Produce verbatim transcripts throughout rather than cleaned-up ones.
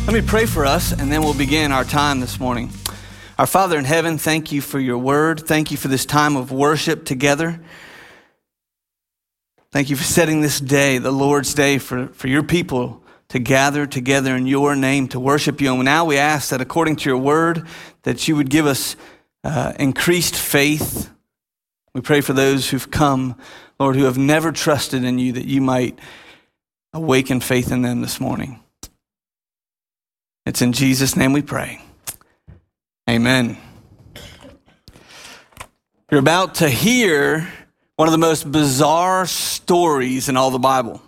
Let me pray for us, and then we'll begin our time this morning. Our Father in heaven, thank you for your word. Thank you for this time of worship together. Thank you for setting this day, the Lord's day, for, for your people to gather together in your name to worship you. And now we ask that according to your word, that you would give us uh, increased faith. We pray for those who've come, Lord, who have never trusted in you, that you might awaken faith in them this morning. It's in Jesus' name we pray. Amen. You're about to hear one of the most bizarre stories in all the Bible.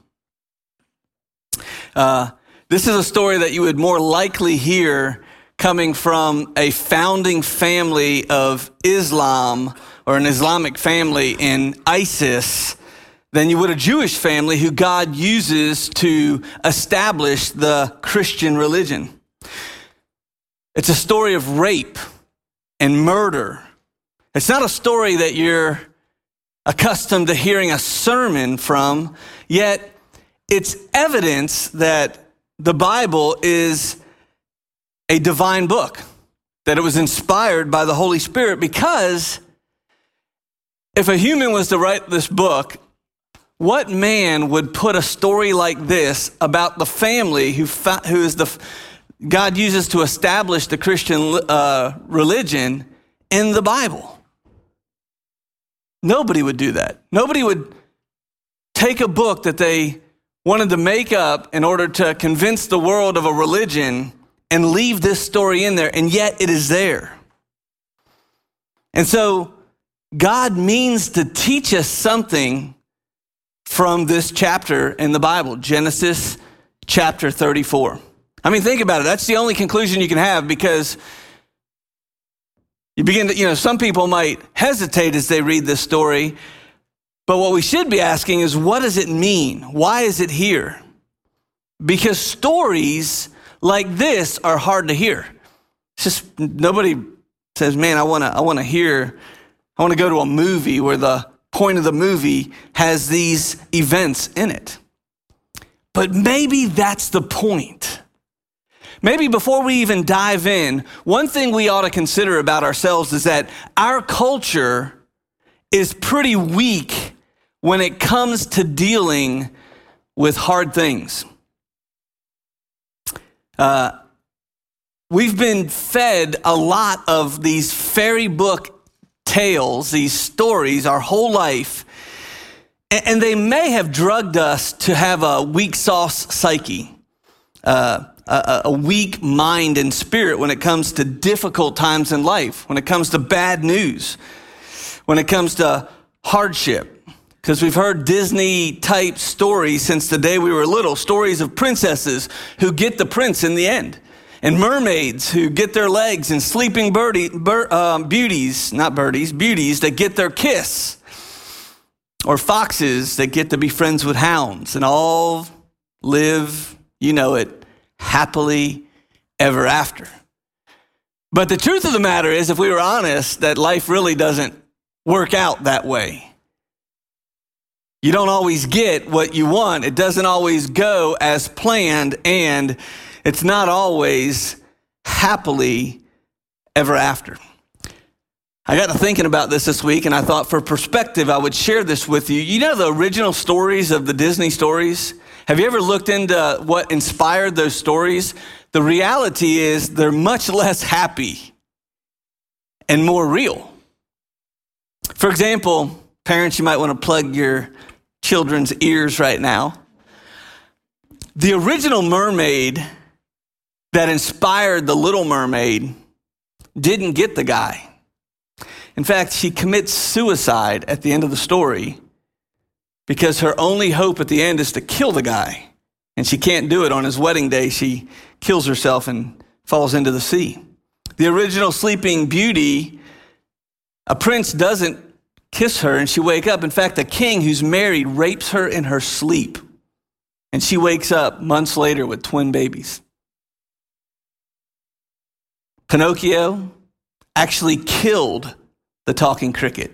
Uh, this is a story that you would more likely hear coming from a founding family of Islam or an Islamic family in ISIS than you would a Jewish family who God uses to establish the Christian religion. It's a story of rape and murder. It's not a story that you're accustomed to hearing a sermon from, yet it's evidence that the Bible is a divine book, that it was inspired by the Holy Spirit, because if a human was to write this book, what man would put a story like this about the family who fa- who is the God uses to establish the Christian uh, religion in the Bible? Nobody would do that. Nobody would take a book that they wanted to make up in order to convince the world of a religion and leave this story in there, and yet it is there. And so God means to teach us something from this chapter in the Bible, Genesis chapter thirty-four. I mean, think about it. That's the only conclusion you can have, because you begin to, you know, some people might hesitate as they read this story, but what we should be asking is, what does it mean? Why is it here? Because stories like this are hard to hear. It's just, nobody says, man, I want to, I want to hear, I want to go to a movie where the point of the movie has these events in it. But maybe that's the point. Maybe before we even dive in, one thing we ought to consider about ourselves is that our culture is pretty weak when it comes to dealing with hard things. Uh, we've been fed a lot of these fairy book tales, these stories, our whole life, and, and they may have drugged us to have a weak sauce psyche. Uh, A, a weak mind and spirit when it comes to difficult times in life, when it comes to bad news, when it comes to hardship. Because we've heard Disney-type stories since the day we were little, stories of princesses who get the prince in the end, and mermaids who get their legs, and sleeping birdie, bir, um, beauties, not birdies, beauties that get their kiss, or foxes that get to be friends with hounds, and all live, you know it, happily ever after. But the truth of the matter is, if we were honest, that life really doesn't work out that way. You don't always get what you want. It doesn't always go as planned, and it's not always happily ever after. I got to thinking about this this week, and I thought for perspective, I would share this with you. You know the original stories of the Disney stories? Have you ever looked into what inspired those stories? The reality is they're much less happy and more real. For example, parents, you might want to plug your children's ears right now. The original mermaid that inspired the Little Mermaid didn't get the guy. In fact, she commits suicide at the end of the story, because her only hope at the end is to kill the guy. And she can't do it. On his wedding day, she kills herself and falls into the sea. The original Sleeping Beauty, a prince doesn't kiss her and she wakes up. In fact, a king who's married rapes her in her sleep. And she wakes up months later with twin babies. Pinocchio actually killed the talking cricket.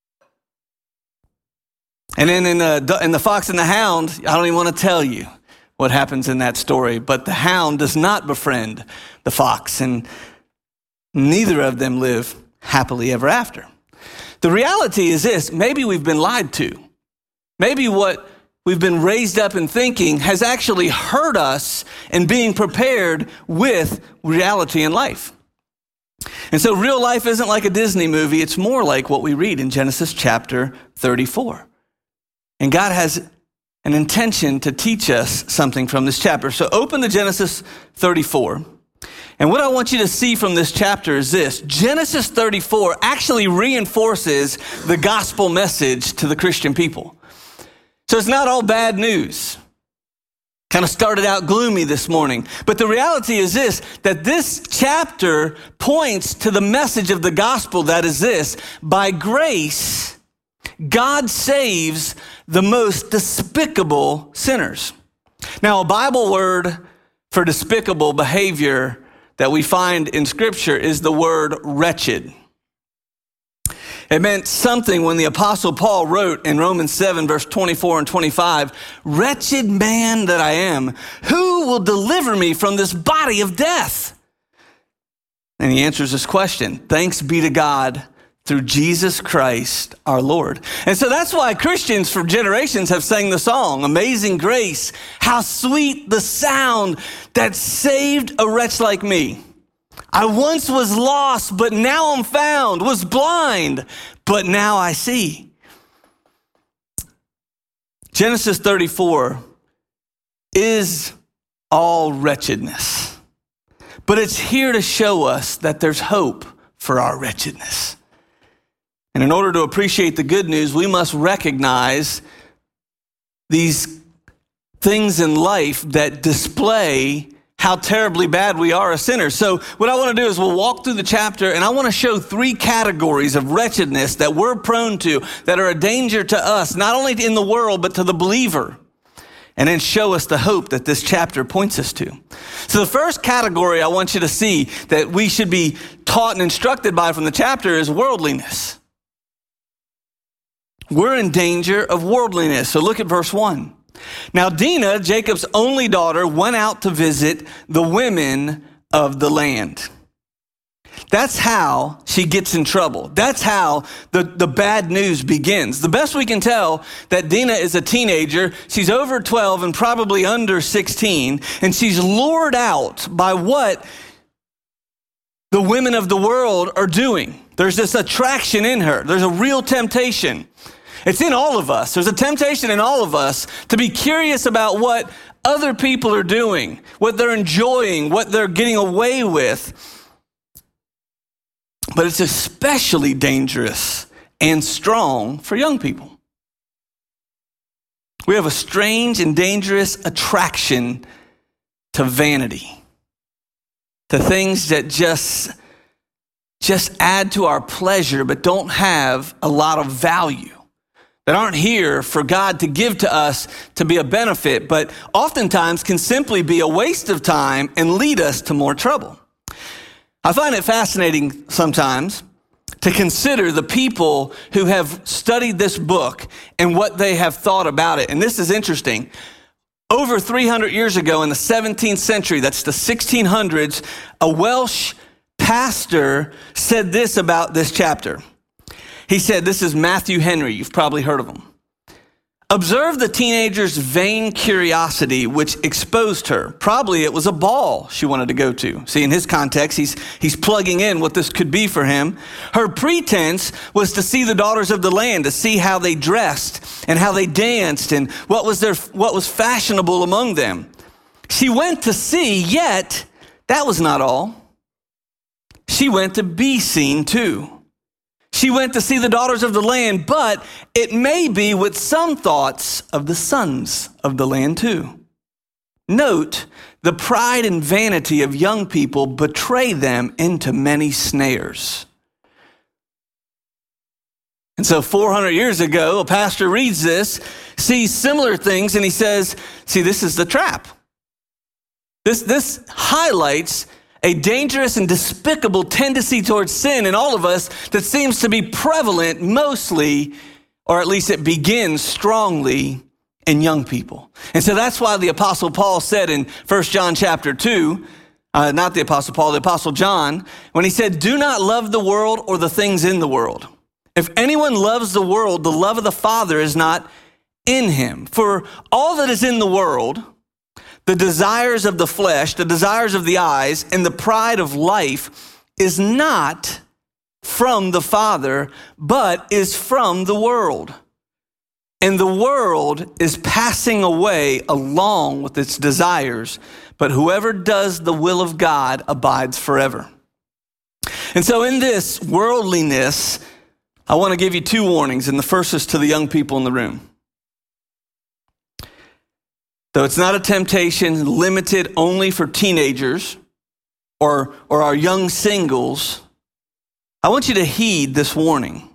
And then in the, in the Fox and the Hound, I don't even want to tell you. what happens in that story. But the hound does not befriend the fox, and neither of them live happily ever after. The reality is this: maybe we've been lied to. Maybe what we've been raised up in thinking has actually hurt us in being prepared with reality in life. And so real life isn't like a Disney movie. It's more like what we read in Genesis chapter thirty-four. And God has an intention to teach us something from this chapter. So open to Genesis thirty-four. And what I want you to see from this chapter is this: Genesis thirty-four actually reinforces the gospel message to the Christian people. So it's not all bad news. Kind of started out gloomy this morning. But the reality is this, that this chapter points to the message of the gospel that is this: by grace, God saves the most despicable sinners. Now, a Bible word for despicable behavior that we find in Scripture is the word wretched. It meant something when the Apostle Paul wrote in Romans seven, verse twenty-four and twenty-five, "Wretched man that I am, who will deliver me from this body of death?" And he answers this question: thanks be to God through Jesus Christ our Lord. And so that's why Christians for generations have sang the song, "Amazing Grace, how sweet the sound that saved a wretch like me. I once was lost, but now I'm found, was blind, but now I see." Genesis thirty-four is all wretchedness, but it's here to show us that there's hope for our wretchedness. And in order to appreciate the good news, we must recognize these things in life that display how terribly bad we are as sinners. So what I want to do is we'll walk through the chapter, and I want to show three categories of wretchedness that we're prone to, that are a danger to us, not only in the world, but to the believer, and then show us the hope that this chapter points us to. So the first category I want you to see that we should be taught and instructed by from the chapter is worldliness. We're in danger of worldliness. So look at verse one. Now Dinah, Jacob's only daughter, went out to visit the women of the land. That's how she gets in trouble. That's how the, the bad news begins. The best we can tell, that Dinah is a teenager. She's over twelve and probably under sixteen, and she's lured out by what the women of the world are doing. There's this attraction in her. There's a real temptation. It's in all of us. There's a temptation in all of us to be curious about what other people are doing, what they're enjoying, what they're getting away with. But it's especially dangerous and strong for young people. We have a strange and dangerous attraction to vanity, to things that just, just add to our pleasure but don't have a lot of value, that aren't here for God to give to us to be a benefit, but oftentimes can simply be a waste of time and lead us to more trouble. I find it fascinating sometimes to consider the people who have studied this book and what they have thought about it. And this is interesting. Over three hundred years ago in the seventeenth century, that's the sixteen hundreds, a Welsh pastor said this about this chapter. He said, this is Matthew Henry. You've probably heard of him. "Observe the teenager's vain curiosity, which exposed her. Probably it was a ball she wanted to go to." See, in his context, he's, he's plugging in what this could be for him. "Her pretense was to see the daughters of the land, to see how they dressed and how they danced and what was their, what was fashionable among them. She went to see, yet that was not all. She went to be seen too. She went to see the daughters of the land, but it may be with some thoughts of the sons of the land too. Note, the pride and vanity of young people betray them into many snares." And so four hundred years ago, a pastor reads this, sees similar things, and he says, see, this is the trap. This, this highlights a dangerous and despicable tendency towards sin in all of us that seems to be prevalent mostly, or at least it begins strongly, and young people. And so that's why the Apostle Paul said in First John chapter two, uh, not the Apostle Paul, the Apostle John, when he said, do not love the world or the things in the world. If anyone loves the world, the love of the Father is not in him. For all that is in the world, the desires of the flesh, the desires of the eyes, and the pride of life is not from the Father, but is from the world. And the world is passing away along with its desires, but whoever does the will of God abides forever. And so in this worldliness, I want to give you two warnings, and the first is to the young people in the room. Though it's not a temptation limited only for teenagers or, or our young singles, I want you to heed this warning.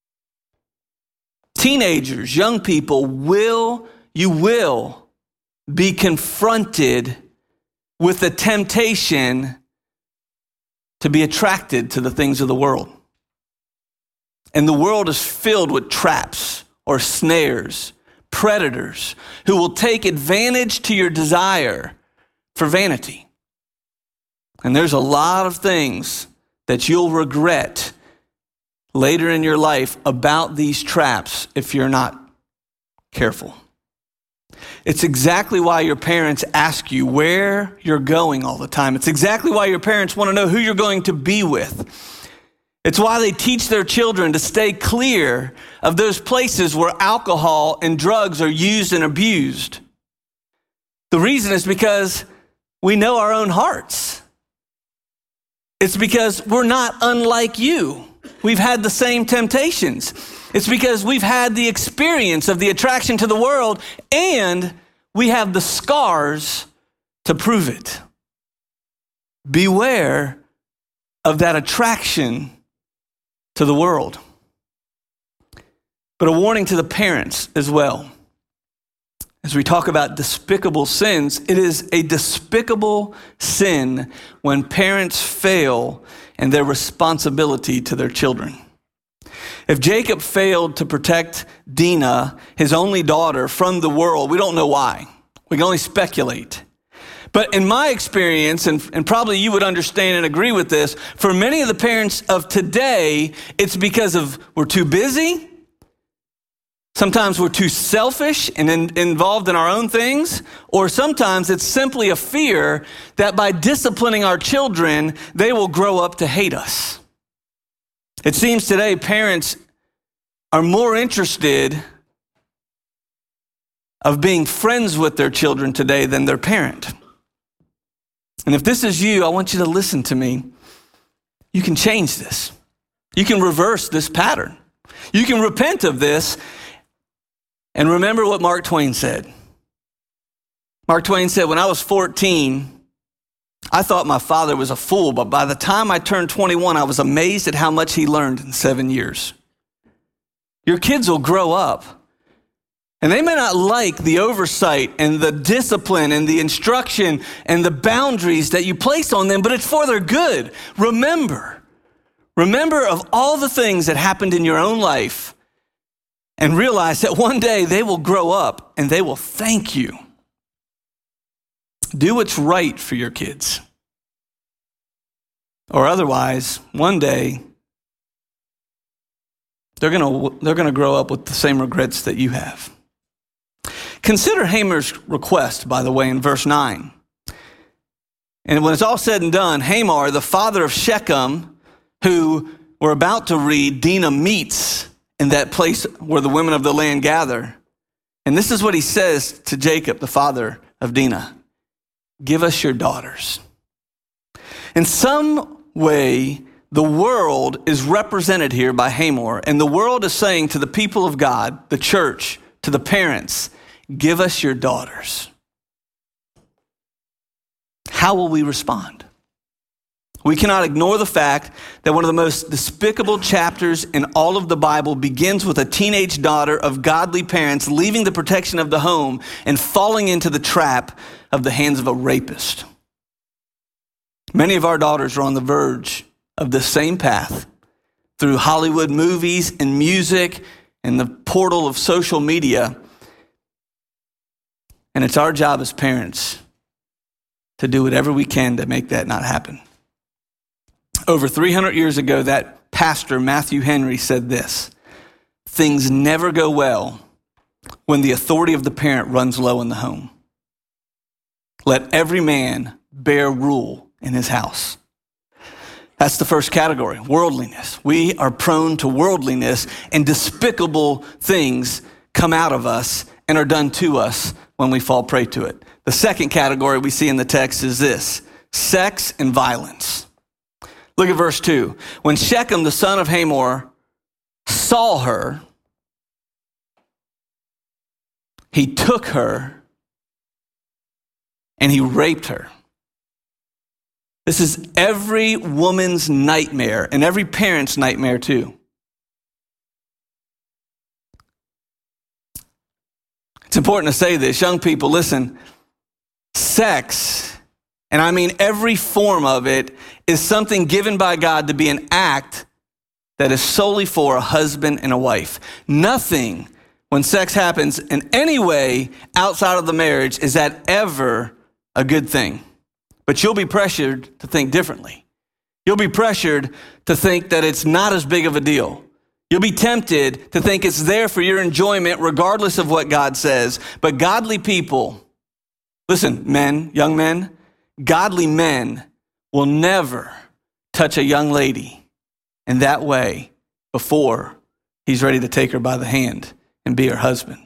Teenagers, young people, will, you will be confronted with the temptation to be attracted to the things of the world. And the world is filled with traps or snares, predators who will take advantage to your desire for vanity. And there's a lot of things that you'll regret later in your life about these traps if you're not careful. It's exactly why your parents ask you where you're going all the time. It's exactly why your parents want to know who you're going to be with. It's why they teach their children to stay clear of those places where alcohol and drugs are used and abused. The reason is because we know our own hearts. It's because we're not unlike you. We've had the same temptations. It's because we've had the experience of the attraction to the world, and we have the scars to prove it. Beware of that attraction to the world. But a warning to the parents as well. As we talk about despicable sins, it is a despicable sin when parents fail in their responsibility to their children. If Jacob failed to protect Dinah, his only daughter, from the world, we don't know why. We can only speculate. But in my experience, and, and probably you would understand and agree with this, for many of the parents of today, it's because of we're too busy. Sometimes we're too selfish and in, involved in our own things, or sometimes it's simply a fear that by disciplining our children, they will grow up to hate us. It seems today parents are more interested of being friends with their children today than their parent. And if this is you, I want you to listen to me. You can change this. You can reverse this pattern. You can repent of this. And remember what Mark Twain said. Mark Twain said, when I was fourteen, I thought my father was a fool, but by the time I turned twenty-one, I was amazed at how much he learned in seven years. Your kids will grow up, and they may not like the oversight and the discipline and the instruction and the boundaries that you place on them, but it's for their good. Remember, remember of all the things that happened in your own life, and realize that one day they will grow up and they will thank you. Do what's right for your kids. Or otherwise, one day, they're going to they're going to grow up with the same regrets that you have. Consider Hamar's request, by the way, in verse nine. And when it's all said and done, Hamor, the father of Shechem, who we're about to read, Dinah meets in that place where the women of the land gather. And this is what he says to Jacob, the father of Dinah. Give us your daughters. In some way, the world is represented here by Hamor. And the world is saying to the people of God, the church, to the parents, give us your daughters. How will we respond? We cannot ignore the fact that one of the most despicable chapters in all of the Bible begins with a teenage daughter of godly parents leaving the protection of the home and falling into the trap of the hands of a rapist. Many of our daughters are on the verge of the same path through Hollywood movies and music and the portal of social media. And it's our job as parents to do whatever we can to make that not happen. Over three hundred years ago, that pastor, Matthew Henry, said this: things never go well when the authority of the parent runs low in the home. Let every man bear rule in his house. That's the first category, worldliness. We are prone to worldliness, and despicable things come out of us and are done to us when we fall prey to it. The second category we see in the text is this: sex and violence. Look at verse two. When Shechem, the son of Hamor, saw her, he took her and he raped her. This is every woman's nightmare and every parent's nightmare too. It's important to say this. Young people, listen, sex, and I mean every form of it, is something given by God to be an act that is solely for a husband and a wife. Nothing, when sex happens in any way outside of the marriage, is that ever a good thing. But you'll be pressured to think differently. You'll be pressured to think that it's not as big of a deal. You'll be tempted to think it's there for your enjoyment regardless of what God says. But godly people, listen, men, young men, godly men will never touch a young lady in that way before he's ready to take her by the hand and be her husband.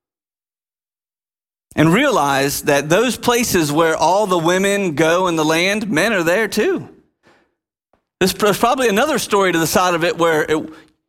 And realize that those places where all the women go in the land, men are there too. There's probably another story to the side of it where it,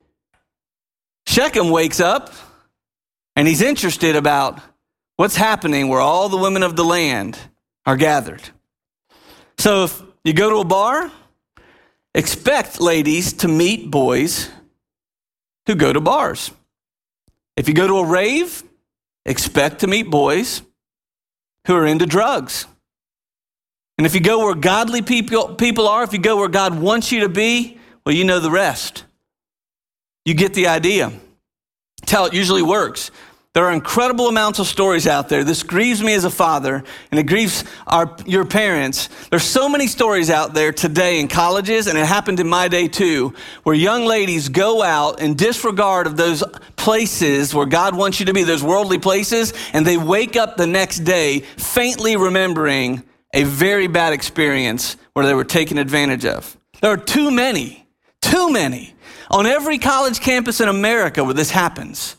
Shechem wakes up and he's interested about what's happening where all the women of the land are gathered. So if you go to a bar, expect ladies to meet boys who go to bars. If you go to a rave, expect to meet boys who are into drugs. And if you go where godly people, people are, if you go where God wants you to be, well, you know the rest. You get the idea. It's how it usually works. There are incredible amounts of stories out there. This grieves me as a father, and it grieves our your parents. There's so many stories out there today in colleges, and it happened in my day too, where young ladies go out in disregard of those places where God wants you to be, those worldly places, and they wake up the next day faintly remembering a very bad experience where they were taken advantage of. There are too many, too many on every college campus in America where this happens.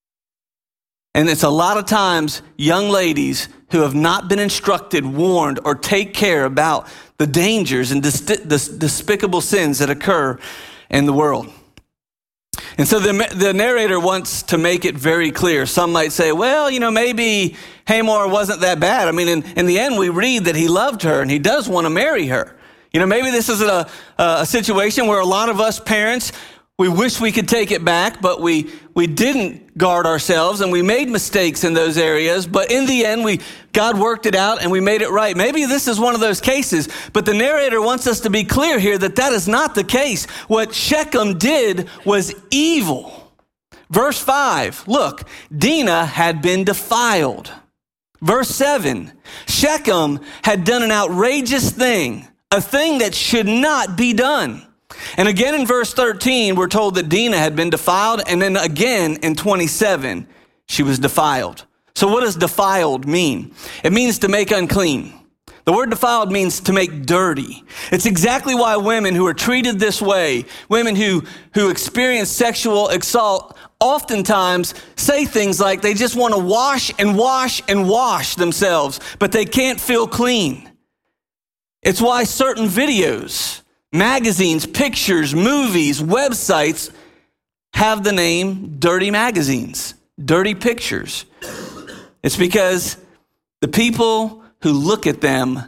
And it's a lot of times young ladies who have not been instructed, warned, or take care about the dangers and dis- dis- despicable sins that occur in the world. And so the, the narrator wants to make it very clear. Some might say, well, you know, maybe Hamor wasn't that bad. I mean, in, in the end, we read that he loved her and he does want to marry her. You know, maybe this is a, a situation where a lot of us parents, we wish we could take it back, but we we didn't guard ourselves and we made mistakes in those areas. But in the end, we God worked it out and we made it right. Maybe this is one of those cases, but the narrator wants us to be clear here that that is not the case. What Shechem did was evil. Verse five, look, Dinah had been defiled. Verse seven, Shechem had done an outrageous thing, a thing that should not be done. And again in verse thirteen, we're told that Dinah had been defiled. And then again in twenty-seven, she was defiled. So what does defiled mean? It means to make unclean. The word defiled means to make dirty. It's exactly why women who are treated this way, women who, who experience sexual assault, oftentimes say things like they just want to wash and wash and wash themselves, but they can't feel clean. It's why certain videos, magazines, pictures, movies, websites have the name dirty magazines, dirty pictures. It's because the people who look at them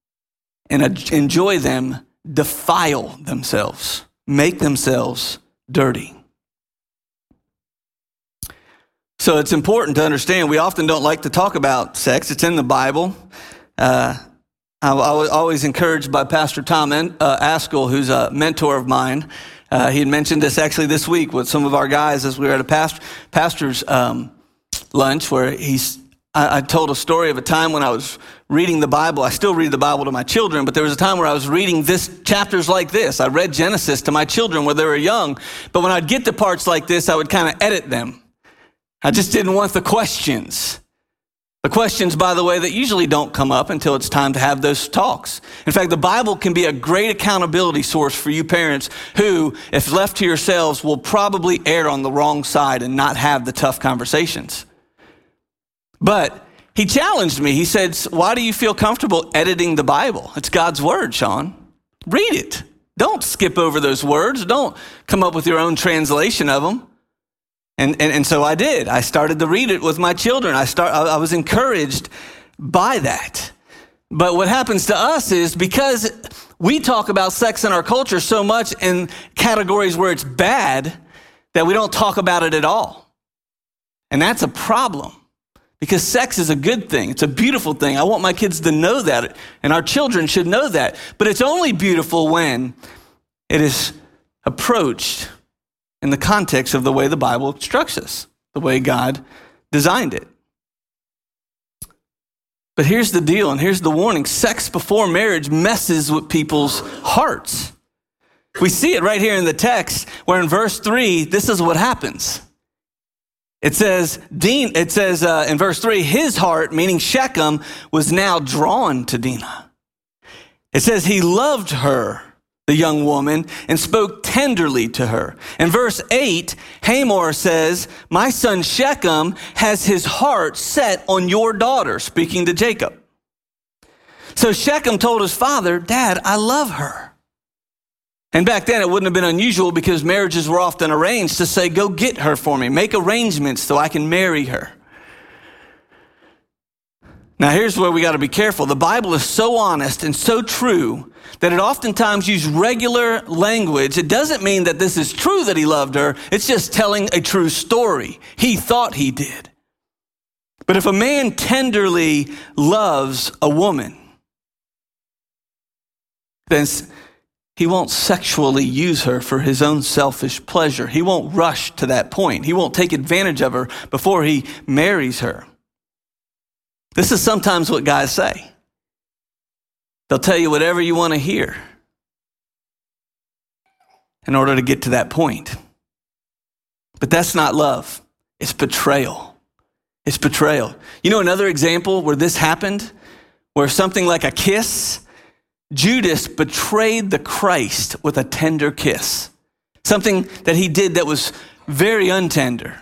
and enjoy them defile themselves, make themselves dirty. So it's important to understand we often don't like to talk about sex. It's in the Bible. Uh, I was always encouraged by Pastor Tom uh, Askell, who's a mentor of mine. Uh, he had mentioned this actually this week with some of our guys as we were at a past, pastor's um, lunch, where he's I, I told a story of a time when I was reading the Bible. I still read the Bible to my children, but there was a time where I was reading this chapters like this. I read Genesis to my children when they were young, but when I'd get to parts like this, I would kind of edit them. I just didn't want the questions. The questions, by the way, that usually don't come up until it's time to have those talks. In fact, the Bible can be a great accountability source for you parents who, if left to yourselves, will probably err on the wrong side and not have the tough conversations. But he challenged me. He said, why do you feel comfortable editing the Bible? It's God's word, Sean. Read it. Don't skip over those words. Don't come up with your own translation of them. And, and and so I did. I started to read it with my children. I start. I was encouraged by that. But what happens to us is because we talk about sex in our culture so much in categories where it's bad that we don't talk about it at all. And that's a problem because sex is a good thing. It's a beautiful thing. I want my kids to know that, and our children should know that. But it's only beautiful when it is approached in the context of the way the Bible instructs us, the way God designed it. But here's the deal, and here's the warning. Sex before marriage messes with people's hearts. We see it right here in the text, where in verse three, this is what happens. It says, Dean, it says uh, in verse three, his heart, meaning Shechem, was now drawn to Dinah. It says he loved her, the young woman, and spoke tenderly to her. In verse eight, Hamor says, my son Shechem has his heart set on your daughter, speaking to Jacob. So Shechem told his father, Dad, I love her. And back then it wouldn't have been unusual because marriages were often arranged to say, go get her for me, make arrangements so I can marry her. Now here's where we got to be careful. The Bible is so honest and so true that it oftentimes uses regular language. It doesn't mean that this is true that he loved her. It's just telling a true story. He thought he did. But if a man tenderly loves a woman, then he won't sexually use her for his own selfish pleasure. He won't rush to that point. He won't take advantage of her before he marries her. This is sometimes what guys say. They'll tell you whatever you want to hear in order to get to that point. But that's not love. It's betrayal. It's betrayal. You know another example where this happened? Where something like a kiss, Judas betrayed the Christ with a tender kiss. Something that he did that was very untender,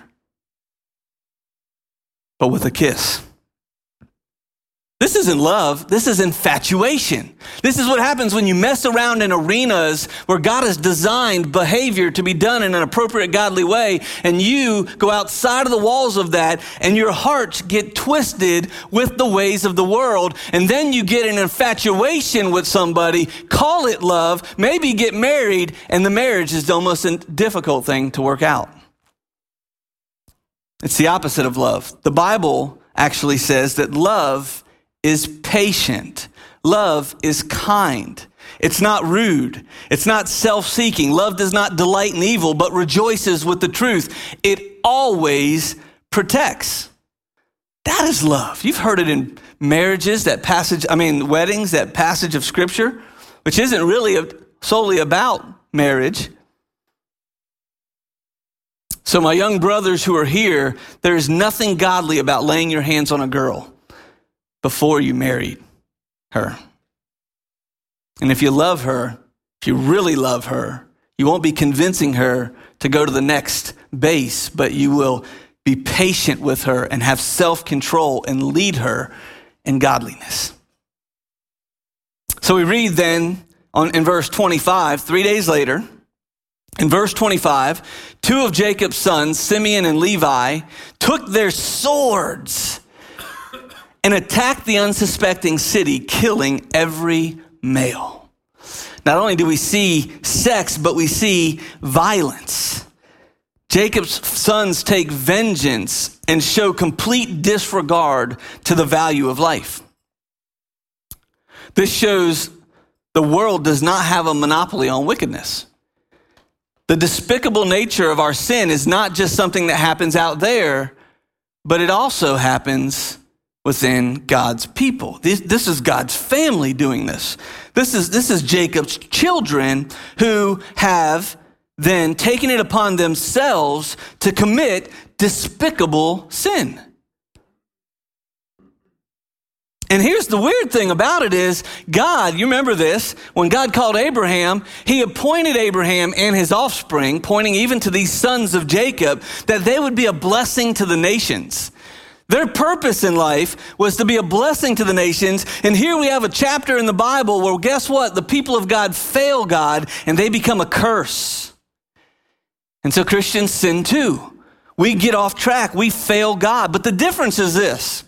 but with a kiss. This isn't love. This is infatuation. This is what happens when you mess around in arenas where God has designed behavior to be done in an appropriate godly way, and you go outside of the walls of that, and your hearts get twisted with the ways of the world, and then you get an infatuation with somebody, call it love, maybe get married, and the marriage is the most difficult thing to work out. It's the opposite of love. The Bible actually says that love is patient. Love is kind. It's not rude. It's not self-seeking. Love does not delight in evil, but rejoices with the truth. It always protects. That is love. You've heard it in marriages, that passage, I mean, weddings, that passage of scripture, which isn't really solely about marriage. So my young brothers who are here, there is nothing godly about laying your hands on a girl before you married her. And if you love her, if you really love her, you won't be convincing her to go to the next base, but you will be patient with her and have self-control and lead her in godliness. So we read then on, in verse twenty-five, three days later, in verse twenty-five, two of Jacob's sons, Simeon and Levi, took their swords and attacked the unsuspecting city, killing every male. Not only do we see sex, but we see violence. Jacob's sons take vengeance and show complete disregard to the value of life. This shows the world does not have a monopoly on wickedness. The despicable nature of our sin is not just something that happens out there, but it also happens within God's people. This, this is God's family doing this. This is, this is Jacob's children who have then taken it upon themselves to commit despicable sin. And here's the weird thing about it is God, you remember this, when God called Abraham, he appointed Abraham and his offspring, pointing even to these sons of Jacob, that they would be a blessing to the nations. Their purpose in life was to be a blessing to the nations. And here we have a chapter in the Bible where, guess what? The people of God fail God and they become a curse. And so Christians sin too. We get off track. We fail God. But the difference is this.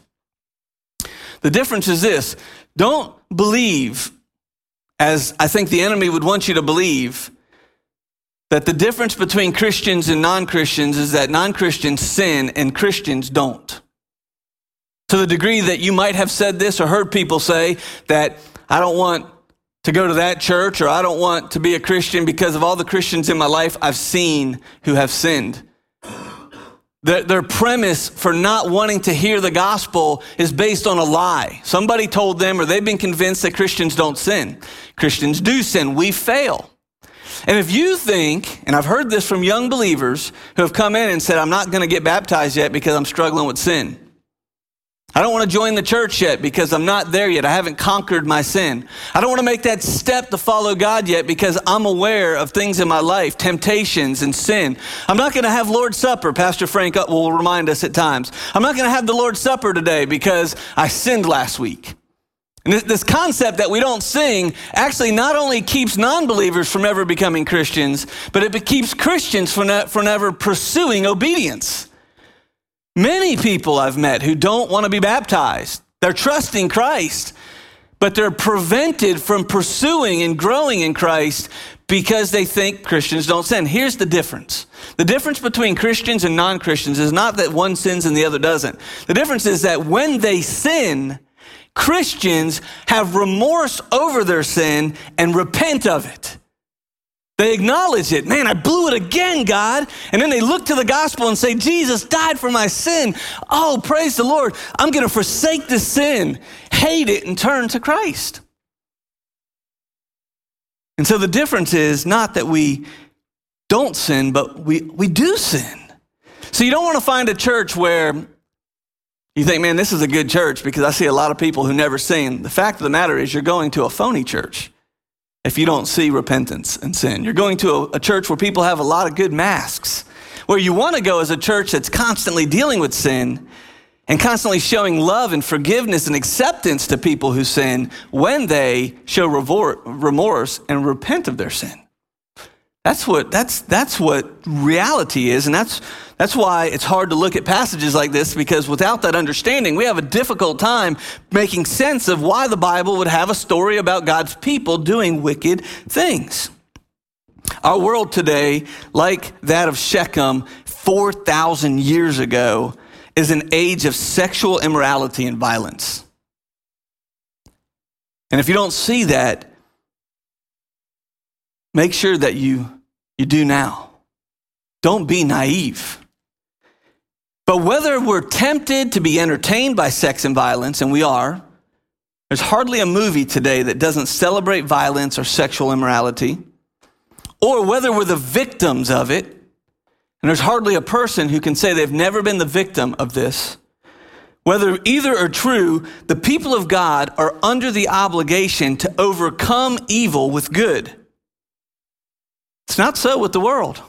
The difference is this. Don't believe, as I think the enemy would want you to believe, that the difference between Christians and non-Christians is that non-Christians sin and Christians don't. To the degree that you might have said this or heard people say that I don't want to go to that church or I don't want to be a Christian because of all the Christians in my life I've seen who have sinned. Their, their premise for not wanting to hear the gospel is based on a lie. Somebody told them or they've been convinced that Christians don't sin. Christians do sin. We fail. And if you think, and I've heard this from young believers who have come in and said, I'm not going to get baptized yet because I'm struggling with sin. I don't want to join the church yet because I'm not there yet. I haven't conquered my sin. I don't want to make that step to follow God yet because I'm aware of things in my life, temptations and sin. I'm not going to have Lord's Supper. Pastor Frank will remind us at times. I'm not going to have the Lord's Supper today because I sinned last week. And this, this concept that we don't sing actually not only keeps non-believers from ever becoming Christians, but it keeps Christians from, ne- from ever pursuing obedience. Many people I've met who don't want to be baptized, they're trusting Christ, but they're prevented from pursuing and growing in Christ because they think Christians don't sin. Here's the difference. The difference between Christians and non-Christians is not that one sins and the other doesn't. The difference is that when they sin, Christians have remorse over their sin and repent of it. They acknowledge it. Man, I blew it again, God. And then they look to the gospel and say, Jesus died for my sin. Oh, praise the Lord. I'm going to forsake this sin, hate it, and turn to Christ. And so the difference is not that we don't sin, but we, we do sin. So you don't want to find a church where you think, man, this is a good church because I see a lot of people who never sin. The fact of the matter is you're going to a phony church. If you don't see repentance and sin, you're going to a, a church where people have a lot of good masks. Where you want to go is a church that's constantly dealing with sin and constantly showing love and forgiveness and acceptance to people who sin when they show remorse and repent of their sin. That's what that's that's what reality is, and that's that's why it's hard to look at passages like this, because without that understanding, we have a difficult time making sense of why the Bible would have a story about God's people doing wicked things. Our world today, like that of Shechem four thousand years ago, is an age of sexual immorality and violence. And if you don't see that, make sure that you, you do now. Don't be naive. But whether we're tempted to be entertained by sex and violence, and we are, there's hardly a movie today that doesn't celebrate violence or sexual immorality, or whether we're the victims of it, and there's hardly a person who can say they've never been the victim of this. Whether either are true, the people of God are under the obligation to overcome evil with good. It's not so with the world.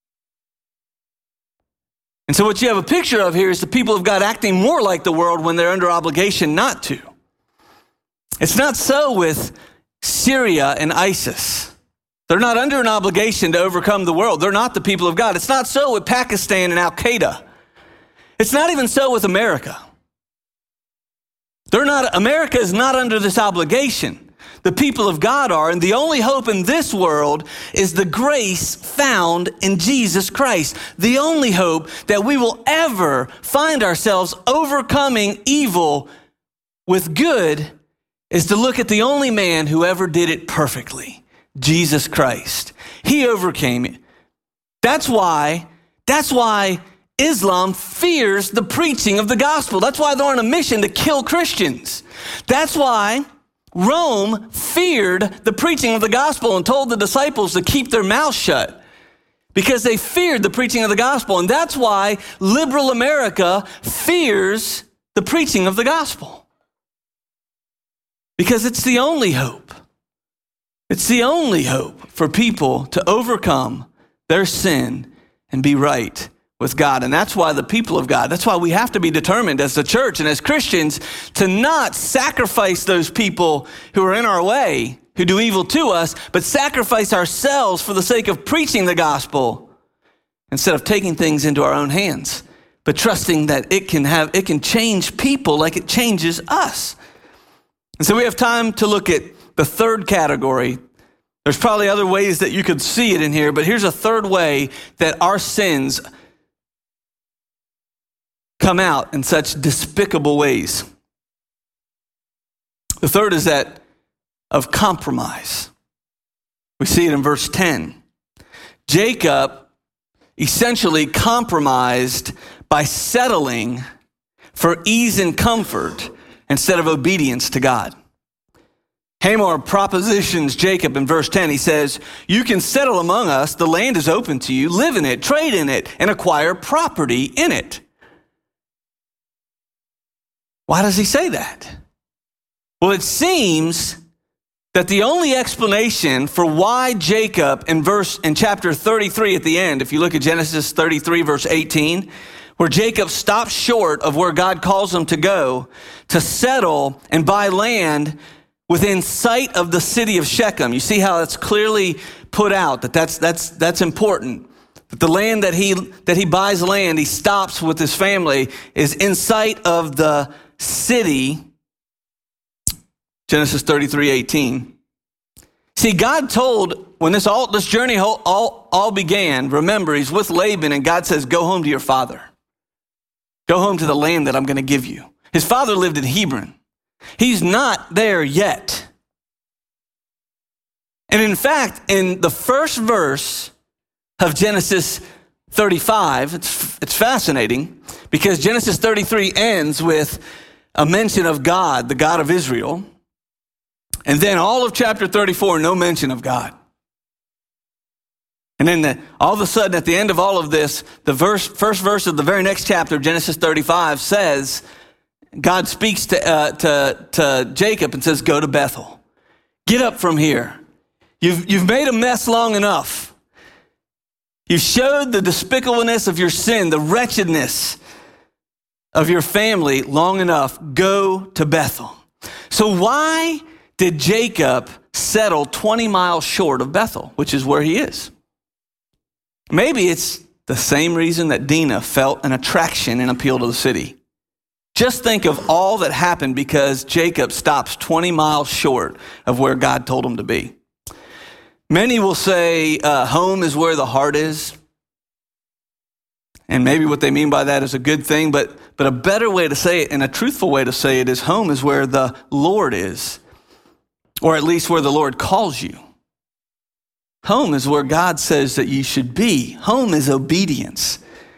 And so what you have a picture of here is the people of God acting more like the world when they're under obligation not to. It's not so with Syria and ISIS. They're not under an obligation to overcome the world. They're not the people of God. It's not so with Pakistan and Al-Qaeda. It's not even so with America. They're not, America is not under this obligation. The people of God are, and the only hope in this world is the grace found in Jesus Christ. The only hope that we will ever find ourselves overcoming evil with good is to look at the only man who ever did it perfectly, Jesus Christ. He overcame it. That's why, that's why Islam fears the preaching of the gospel. That's why they're on a mission to kill Christians. That's why Rome feared the preaching of the gospel and told the disciples to keep their mouths shut, because they feared the preaching of the gospel. And that's why liberal America fears the preaching of the gospel, because it's the only hope. It's the only hope for people to overcome their sin and be right with God. And that's why the people of God, that's why we have to be determined as the church and as Christians to not sacrifice those people who are in our way, who do evil to us, but sacrifice ourselves for the sake of preaching the gospel instead of taking things into our own hands, but trusting that it can have, it can change people like it changes us. And so we have time to look at the third category. There's probably other ways that you could see it in here, but here's a third way that our sins come out in such despicable ways. The third is that of compromise. We see it in verse ten. Jacob essentially compromised by settling for ease and comfort instead of obedience to God. Hamor propositions Jacob in verse ten. He says, "You can settle among us. The land is open to you. Live in it, trade in it, and acquire property in it." Why does he say that? Well, it seems that the only explanation for why Jacob in verse in chapter thirty-three at the end, if you look at Genesis thirty-three, verse eighteen, where Jacob stops short of where God calls him to go to settle and buy land within sight of the city of Shechem. You see how it's clearly put out that that's that's that's important. That the land that he that he buys land, he stops with his family, is in sight of the city. Genesis thirty-three eighteen. See, God told, when this all this journey all, all, all began, remember, he's with Laban, and God says, "Go home to your father. Go home to the land that I'm going to give you." His father lived in Hebron. He's not there yet. And in fact, in the first verse of Genesis thirty-five, it's, it's fascinating, because Genesis thirty-three ends with a mention of God, the God of Israel. And then all of chapter thirty-four, no mention of God. And then the, all of a sudden, at the end of all of this, the verse, first verse of the very next chapter of Genesis thirty-five says, God speaks to, uh, to, to Jacob and says, "Go to Bethel. Get up from here. You've, you've made a mess long enough. You've showed the despicableness of your sin, the wretchedness of your family long enough. Go to Bethel." So why did Jacob settle twenty miles short of Bethel, which is where he is? Maybe it's the same reason that Dinah felt an attraction and appeal to the city. Just think of all that happened because Jacob stops twenty miles short of where God told him to be. Many will say uh, home is where the heart is. And maybe what they mean by that is a good thing, but, but a better way to say it and a truthful way to say it is home is where the Lord is, or at least where the Lord calls you. Home is where God says that you should be. Home is obedience.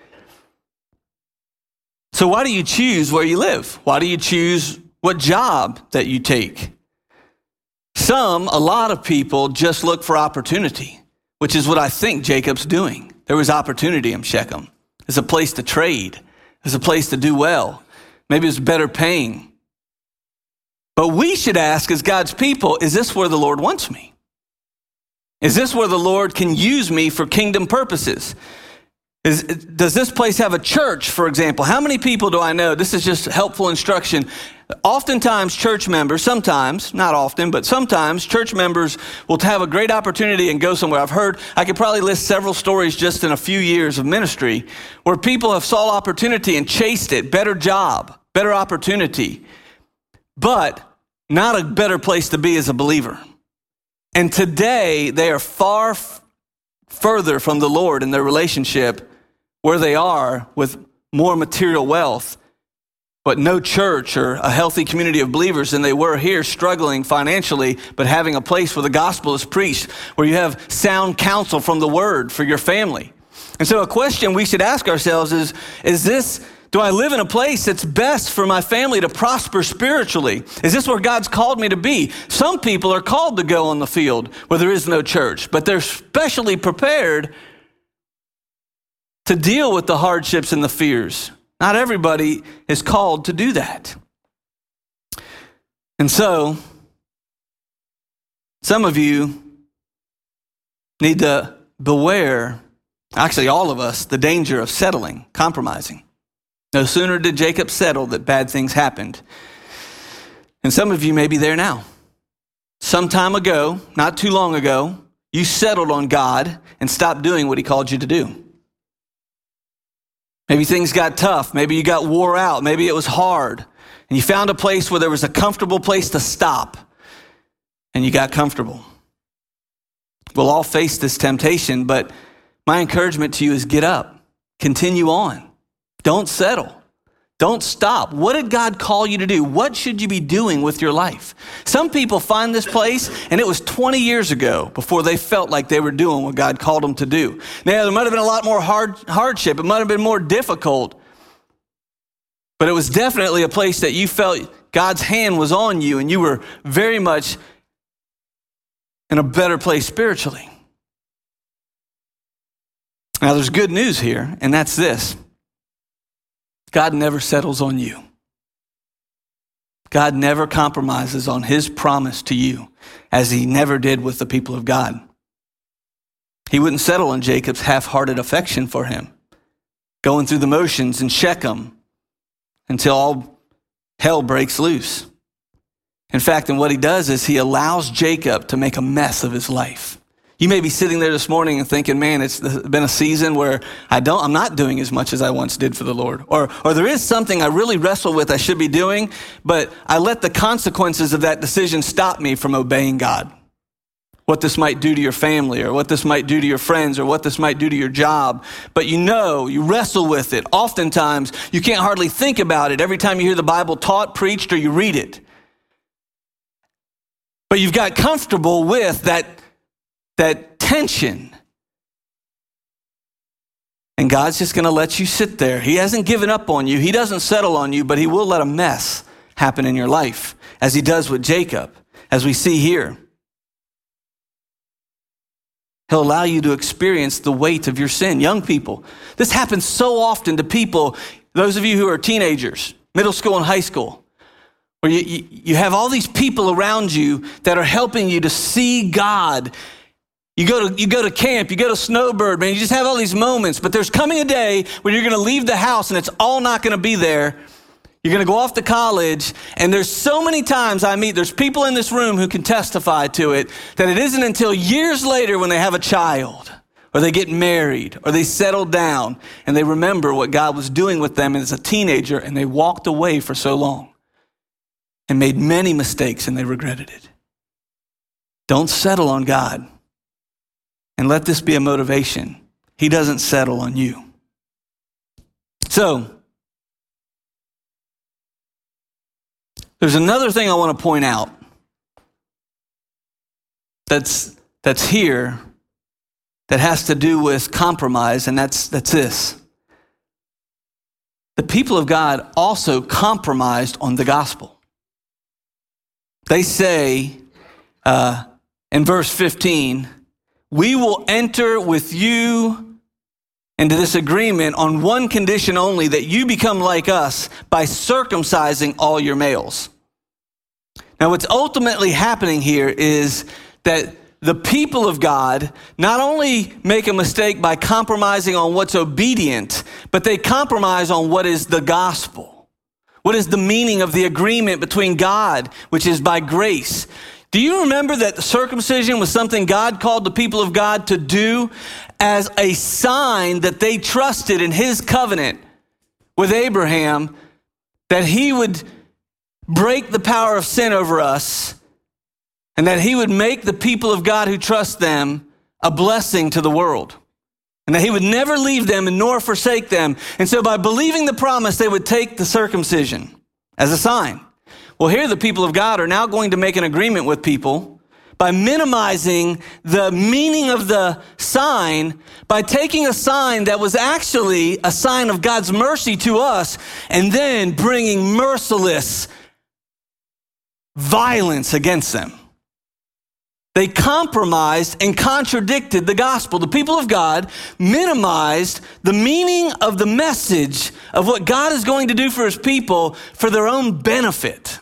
So why do you choose where you live? Why do you choose what job that you take? Some, a lot of people just look for opportunity, which is what I think Jacob's doing. There was opportunity in Shechem. There's a place to trade. There's a place to do well. Maybe it's better paying. But we should ask as God's people, is this where the Lord wants me? Is this where the Lord can use me for kingdom purposes? Is, does this place have a church, for example? How many people do I know? This is just helpful instruction. Oftentimes church members, sometimes, not often, but sometimes church members will have a great opportunity and go somewhere. I've heard, I could probably list several stories just in a few years of ministry where people have saw opportunity and chased it. Better job, better opportunity, but not a better place to be as a believer. And today they are far f- further from the Lord in their relationship where they are with more material wealth, but no church or a healthy community of believers than they were here, struggling financially, but having a place where the gospel is preached, where you have sound counsel from the word for your family. And so a question we should ask ourselves is, is this, do I live in a place that's best for my family to prosper spiritually? Is this where God's called me to be? Some people are called to go on the field where there is no church, but they're specially prepared to deal with the hardships and the fears. Not everybody is called to do that. And so, some of you need to beware, actually all of us, the danger of settling, compromising. No sooner did Jacob settle that bad things happened. And some of you may be there now. Some time ago, not too long ago, you settled on God and stopped doing what he called you to do. Maybe things got tough. Maybe you got wore out. Maybe it was hard. And you found a place where there was a comfortable place to stop. And you got comfortable. We'll all face this temptation, but my encouragement to you is get up. Continue on. Don't settle. Don't stop. What did God call you to do? What should you be doing with your life? Some people find this place, and it was twenty years ago before they felt like they were doing what God called them to do. Now, there might have been a lot more hard, hardship. It might have been more difficult, but it was definitely a place that you felt God's hand was on you, and you were very much in a better place spiritually. Now, there's good news here, and that's this. God never settles on you. God never compromises on his promise to you, as he never did with the people of God. He wouldn't settle on Jacob's half-hearted affection for him, going through the motions in Shechem until all hell breaks loose. In fact, and what he does is he allows Jacob to make a mess of his life. You may be sitting there this morning and thinking, man, it's been a season where I don't, I'm not doing as much as I once did for the Lord. Or, or there is something I really wrestle with I should be doing, but I let the consequences of that decision stop me from obeying God. What this might do to your family, or what this might do to your friends, or what this might do to your job. But you know, you wrestle with it. Oftentimes, you can't hardly think about it every time you hear the Bible taught, preached, or you read it. But you've got comfortable with that that tension. And God's just going to let you sit there. He hasn't given up on you. He doesn't settle on you, but he will let a mess happen in your life, as he does with Jacob, as we see here. He'll allow you to experience the weight of your sin. Young people, this happens so often to people, those of you who are teenagers, middle school and high school, where you, you, you have all these people around you that are helping you to see God. You go to you go to camp, you go to Snowbird, man, you just have all these moments, but there's coming a day when you're going to leave the house and it's all not going to be there. You're going to go off to college, and there's so many times I meet, there's people in this room who can testify to it, that it isn't until years later when they have a child, or they get married, or they settle down, and they remember what God was doing with them as a teenager, and they walked away for so long and made many mistakes, and they regretted it. Don't settle on God. And let this be a motivation. He doesn't settle on you. So, there's another thing I want to point out that's that's here that has to do with compromise, and that's that's this. The people of God also compromised on the gospel. They say uh, in verse fifteen, we will enter with you into this agreement on one condition only, that you become like us by circumcising all your males. Now, what's ultimately happening here is that the people of God not only make a mistake by compromising on what's obedient, but they compromise on what is the gospel. What is the meaning of the agreement between God, which is by grace? Do you remember that the circumcision was something God called the people of God to do as a sign that they trusted in his covenant with Abraham, that he would break the power of sin over us, and that he would make the people of God who trust them a blessing to the world, and that he would never leave them and nor forsake them. And so by believing the promise, they would take the circumcision as a sign. Well, here the people of God are now going to make an agreement with people by minimizing the meaning of the sign, by taking a sign that was actually a sign of God's mercy to us, and then bringing merciless violence against them. They compromised and contradicted the gospel. The people of God minimized the meaning of the message of what God is going to do for his people for their own benefit.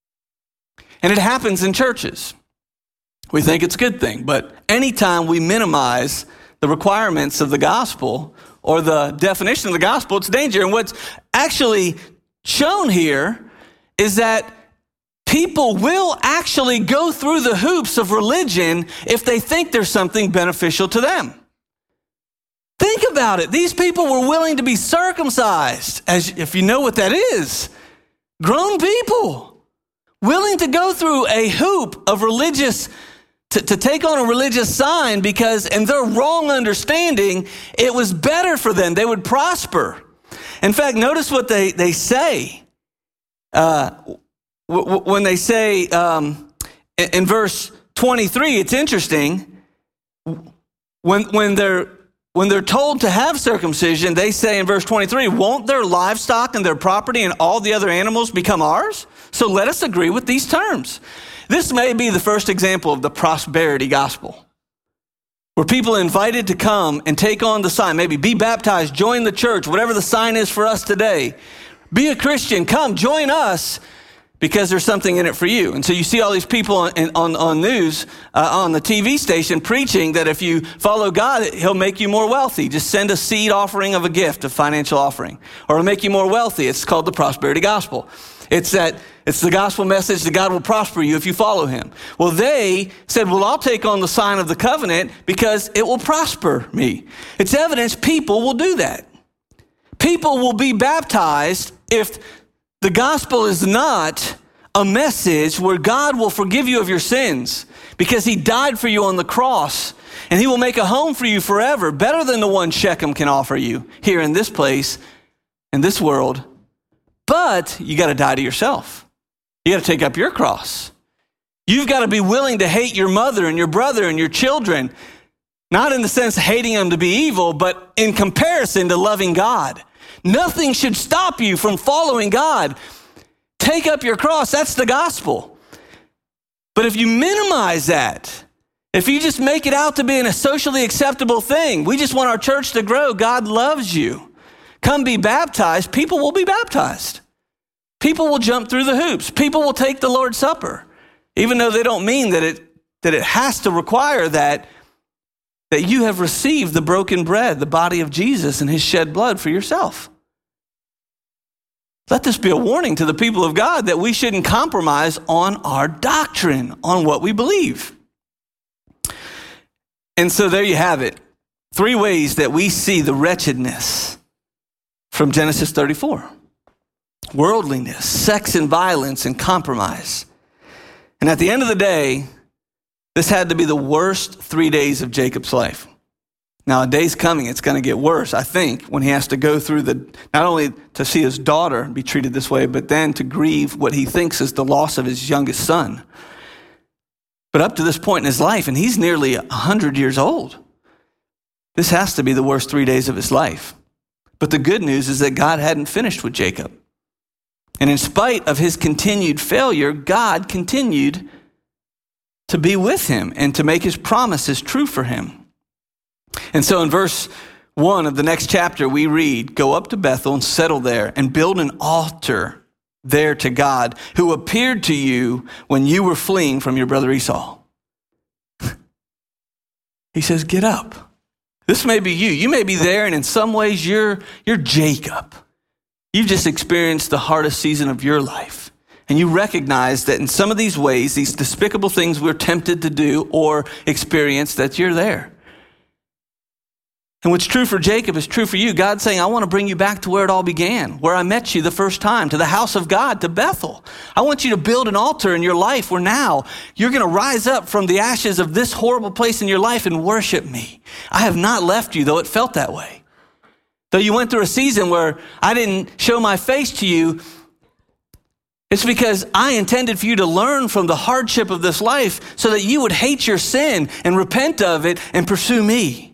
And it happens in churches. We think it's a good thing, but anytime we minimize the requirements of the gospel or the definition of the gospel, it's danger. And what's actually shown here is that people will actually go through the hoops of religion if they think there's something beneficial to them. Think about it. These people were willing to be circumcised, as if you know what that is. Grown people willing to go through a hoop of religious, to, to take on a religious sign because, in their wrong understanding, it was better for them. They would prosper. In fact, notice what they, they say. Uh, When they say um, in verse twenty-three, it's interesting. When when they're when they're told to have circumcision, they say in verse twenty-three, "Won't their livestock and their property and all the other animals become ours? So let us agree with these terms." This may be the first example of the prosperity gospel, where people are invited to come and take on the sign, maybe be baptized, join the church, whatever the sign is for us today. Be a Christian, come join us, because there's something in it for you. And so you see all these people on on, on news, uh, on the T V station preaching that if you follow God, he'll make you more wealthy. Just send a seed offering of a gift, a financial offering. Or it'll make you more wealthy. It's called the prosperity gospel. It's that it's the gospel message that God will prosper you if you follow him. Well, they said, well, I'll take on the sign of the covenant because it will prosper me. It's evidence people will do that. People will be baptized if the gospel is not a message where God will forgive you of your sins because he died for you on the cross and he will make a home for you forever, better than the one Shechem can offer you here in this place, in this world. But you got to die to yourself. You got to take up your cross. You've got to be willing to hate your mother and your brother and your children, not in the sense of hating them to be evil, but in comparison to loving God. Nothing should stop you from following God. Take up your cross. That's the gospel. But if you minimize that, if you just make it out to be a socially acceptable thing, we just want our church to grow. God loves you. Come be baptized. People will be baptized. People will jump through the hoops. People will take the Lord's Supper, even though they don't mean that it that it has to require that. That you have received the broken bread, the body of Jesus and his shed blood for yourself. Let this be a warning to the people of God that we shouldn't compromise on our doctrine, on what we believe. And so there you have it. Three ways that we see the wretchedness from Genesis thirty-four. Worldliness, sex and violence, and compromise. And at the end of the day, this had to be the worst three days of Jacob's life. Now, a day's coming, it's going to get worse, I think, when he has to go through the, not only to see his daughter be treated this way, but then to grieve what he thinks is the loss of his youngest son. But up to this point in his life, and he's nearly one hundred years old, this has to be the worst three days of his life. But the good news is that God hadn't finished with Jacob. And in spite of his continued failure, God continued to be with him and to make his promises true for him. And so in verse one of the next chapter, we read, "Go up to Bethel and settle there and build an altar there to God who appeared to you when you were fleeing from your brother Esau." He says, get up. This may be you. You may be there, and in some ways you're, you're Jacob. You've just experienced the hardest season of your life. And you recognize that in some of these ways, these despicable things we're tempted to do or experience, that you're there. And what's true for Jacob is true for you. God's saying, I want to bring you back to where it all began, where I met you the first time, to the house of God, to Bethel. I want you to build an altar in your life where now you're going to rise up from the ashes of this horrible place in your life and worship me. I have not left you, though it felt that way. Though you went through a season where I didn't show my face to you, It's because I intended for you to learn from the hardship of this life so that you would hate your sin and repent of it and pursue me.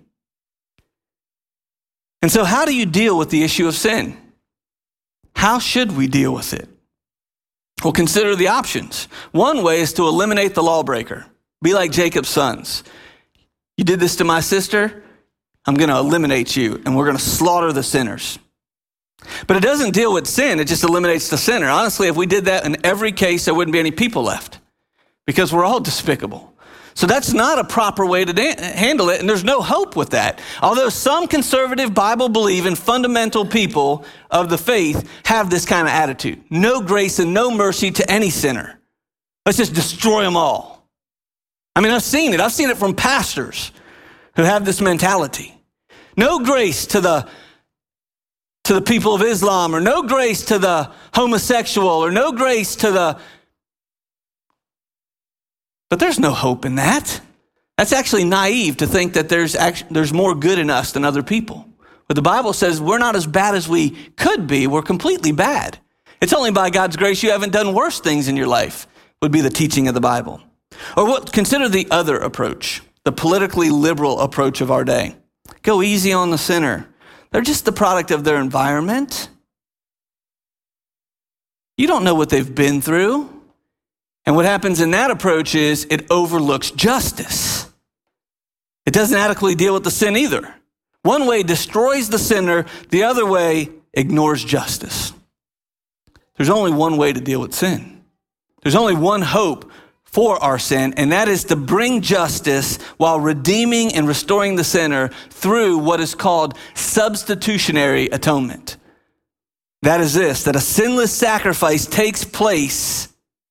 And so how do you deal with the issue of sin? How should we deal with it? Well, consider the options. One way is to eliminate the lawbreaker. Be like Jacob's sons. You did this to my sister, I'm going to eliminate you, and we're going to slaughter the sinners. But it doesn't deal with sin, it just eliminates the sinner. Honestly, if we did that in every case, there wouldn't be any people left because we're all despicable. So that's not a proper way to da- handle it, and there's no hope with that. Although some conservative Bible-believing fundamental people of the faith have this kind of attitude. No grace and no mercy to any sinner. Let's just destroy them all. I mean, I've seen it. I've seen it from pastors who have this mentality. No grace to the to the people of Islam, or no grace to the homosexual, or no grace to the... But there's no hope in that. That's actually naive to think that there's actually, there's more good in us than other people. But the Bible says we're not as bad as we could be. We're completely bad. It's only by God's grace you haven't done worse things in your life, would be the teaching of the Bible. Or what? Consider the other approach, the politically liberal approach of our day. Go easy on the sinner. They're just the product of their environment. You don't know what they've been through. And what happens in that approach is it overlooks justice. It doesn't adequately deal with the sin either. One way destroys the sinner, the other way ignores justice. There's only one way to deal with sin. There's only one hope for our sin, and that is to bring justice while redeeming and restoring the sinner through what is called substitutionary atonement. That is this, that a sinless sacrifice takes place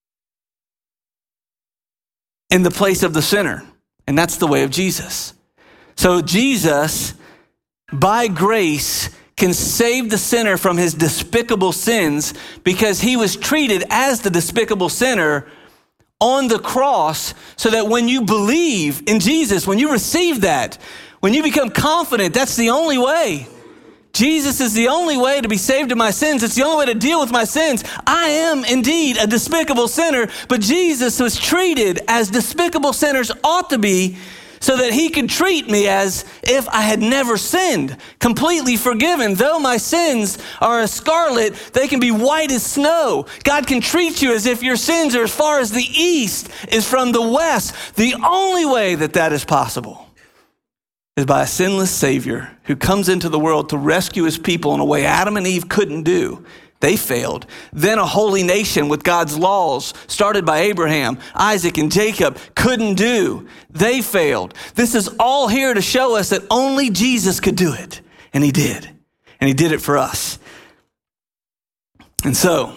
in the place of the sinner, and that's the way of Jesus. So Jesus, by grace, can save the sinner from his despicable sins because he was treated as the despicable sinner on the cross, so that when you believe in Jesus, when you receive that, when you become confident, that's the only way. Jesus is the only way to be saved of my sins. It's the only way to deal with my sins. I am indeed a despicable sinner, but Jesus was treated as despicable sinners ought to be, so that he could treat me as if I had never sinned, completely forgiven. Though my sins are as scarlet, they can be white as snow. God can treat you as if your sins are as far as the east is from the west. The only way that that is possible is by a sinless Savior who comes into the world to rescue his people in a way Adam and Eve couldn't do. They failed. Then a holy nation with God's laws, started by Abraham, Isaac, and Jacob, couldn't do. They failed. This is all here to show us that only Jesus could do it. And he did. And he did it for us. And so,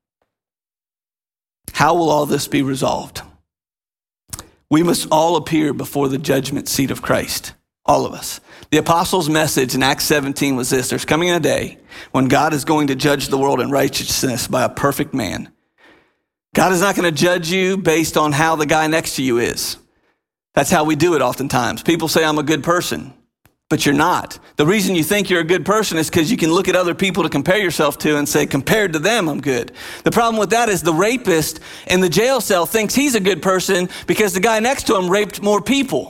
how will all this be resolved? We must all appear before the judgment seat of Christ. All of us. The apostles' message in Acts seventeen was this: there's coming a day when God is going to judge the world in righteousness by a perfect man. God is not going to judge you based on how the guy next to you is. That's how we do it oftentimes. People say, I'm a good person, but you're not. The reason you think you're a good person is because you can look at other people to compare yourself to and say, compared to them, I'm good. The problem with that is the rapist in the jail cell thinks he's a good person because the guy next to him raped more people.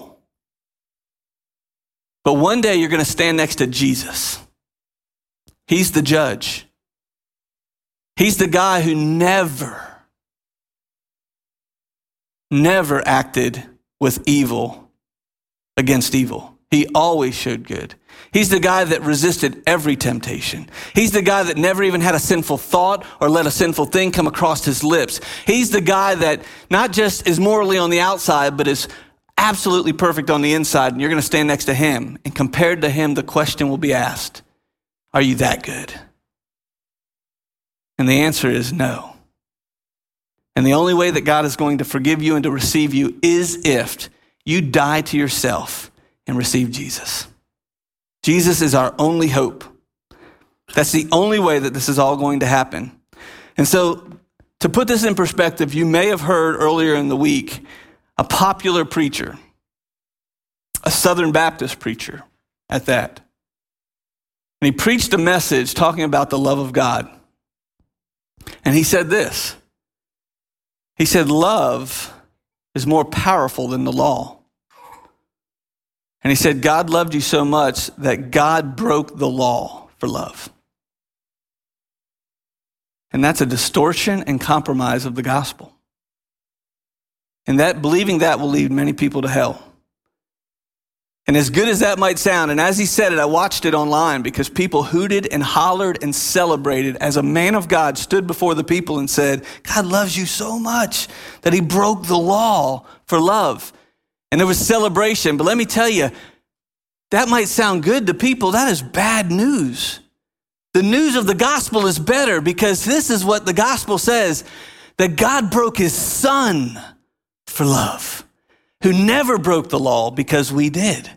But one day you're going to stand next to Jesus. He's the judge. He's the guy who never, never acted with evil against evil. He always showed good. He's the guy that resisted every temptation. He's the guy that never even had a sinful thought or let a sinful thing come across his lips. He's the guy that not just is morally on the outside, but is absolutely perfect on the inside, and you're going to stand next to him, and compared to him, the question will be asked, are you that good? And the answer is no. And the only way that God is going to forgive you and to receive you is if you die to yourself and receive Jesus. Jesus is our only hope. That's the only way that this is all going to happen. And so, to put this in perspective, you may have heard earlier in the week a popular preacher, a Southern Baptist preacher at that. And he preached a message talking about the love of God. And he said this: He said, love is more powerful than the law. And he said, God loved you so much that God broke the law for love. And that's a distortion and compromise of the gospel. And that believing that will lead many people to hell. And as good as that might sound, and as he said it, I watched it online because people hooted and hollered and celebrated as a man of God stood before the people and said, God loves you so much that he broke the law for love. And there was celebration. But let me tell you, that might sound good to people. That is bad news. The news of the gospel is better because this is what the gospel says, that God broke his son for love, who never broke the law because we did.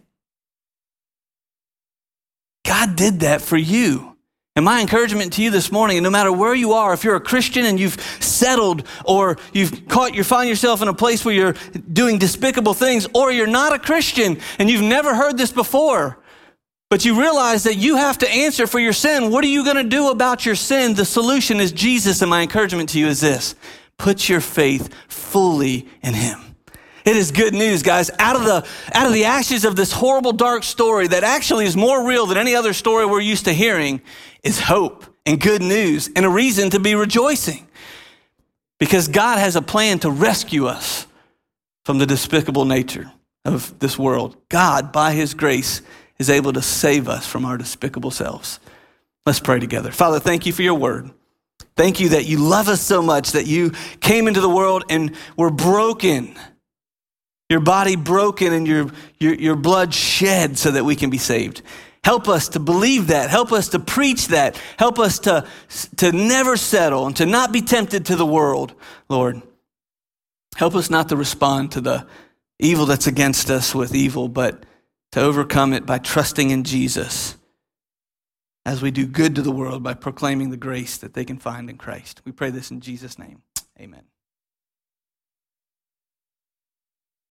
God did that for you. And my encouragement to you this morning, and no matter where you are, if you're a Christian and you've settled or you've caught, you find yourself in a place where you're doing despicable things, or you're not a Christian and you've never heard this before, but you realize that you have to answer for your sin. What are you going to do about your sin? The solution is Jesus. And my encouragement to you is this: put your faith fully in him. It is good news, guys. Out of the out of the ashes of this horrible, dark story that actually is more real than any other story we're used to hearing is hope and good news and a reason to be rejoicing. Because God has a plan to rescue us from the despicable nature of this world. God, by his grace, is able to save us from our despicable selves. Let's pray together. Father, thank you for your word. Thank you that you love us so much that you came into the world and were broken. Your body broken and your, your, your blood shed so that we can be saved. Help us to believe that. Help us to preach that. Help us to, to never settle and to not be tempted to the world, Lord. Help us not to respond to the evil that's against us with evil, but to overcome it by trusting in Jesus as we do good to the world by proclaiming the grace that they can find in Christ. We pray this in Jesus' name. Amen.